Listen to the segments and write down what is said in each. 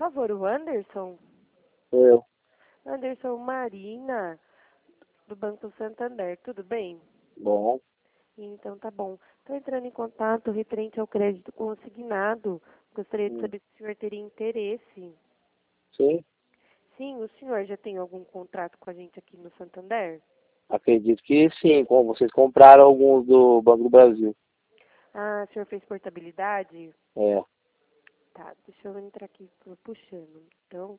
favor, o Anderson? Eu. Anderson, Marina, do Banco Santander, tudo bem? Bom. Então tá bom. Estou entrando em contato referente ao crédito consignado. Gostaria de saber se o senhor teria interesse. Sim. Sim, o senhor já tem algum contrato com a gente aqui no Santander? Acredito que sim. Vocês compraram alguns do Banco do Brasil. Ah, o senhor fez portabilidade? É. Tá, deixa eu entrar aqui, tô puxando. Então,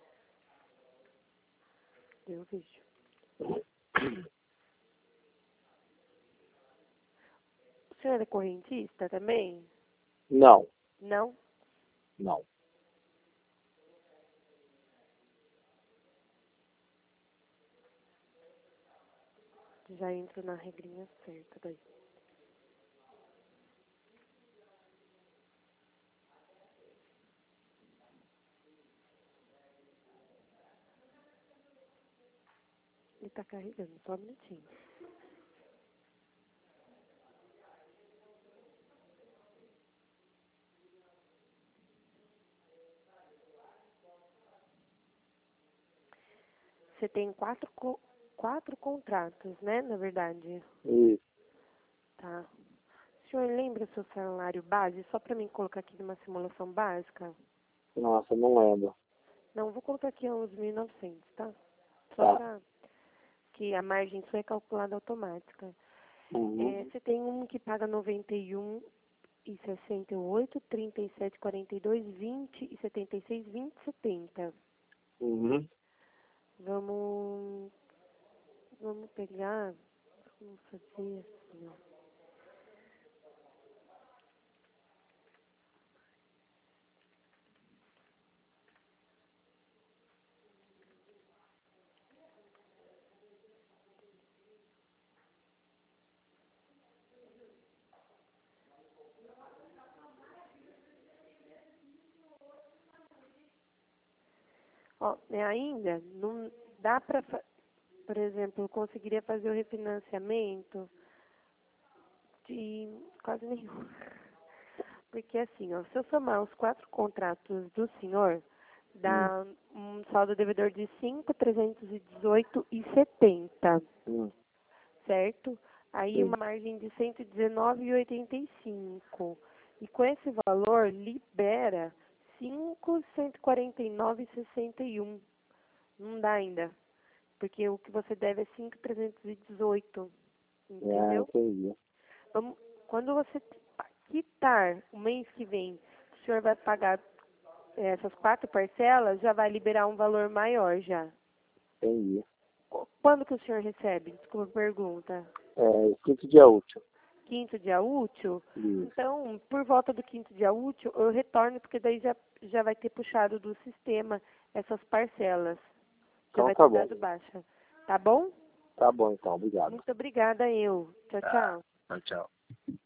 eu vejo. O senhor é correntista também? Não. Não? Não. Já entro na regrinha certa daí. Ele tá carregando, só um minutinho. Você tem quatro contratos, né, na verdade? Isso. Tá. O senhor lembra seu salário base? Só para mim colocar aqui numa simulação básica? Nossa, não lembro. Não, vou colocar aqui uns 1.900, tá? Só Tá. para que a margem sua é calculada automática. Uhum. Você tem um que paga 91,68, 37,42, 20,76, 20,70. Uhum. Vamos pegar, vamos fazer assim, ó. Ó, ainda não dá para, por exemplo, eu conseguiria fazer o refinanciamento de quase nenhum. Porque assim, ó, se eu somar os 4 contratos do senhor, dá um saldo devedor de 5.318,70, certo? Aí Sim. uma margem de 119,85. E com esse valor, libera 5.149,61. Não dá ainda, porque o que você deve é 5.318, Ah, entendeu? entendi. Vamos, quando você quitar o mês que vem, o senhor vai pagar essas 4 parcelas, já vai liberar um valor maior já. Entendi. Quando que o senhor recebe? Desculpa a pergunta. Quinto dia útil. Quinto dia útil? Isso. Então, por volta do quinto dia útil, eu retorno, porque daí já vai ter puxado do sistema essas parcelas. Já Então vai tá ter bom. dado baixa. Tá bom? Tá bom então, obrigado. Muito obrigada, eu. Tchau, Tá. tchau. Tchau, tchau.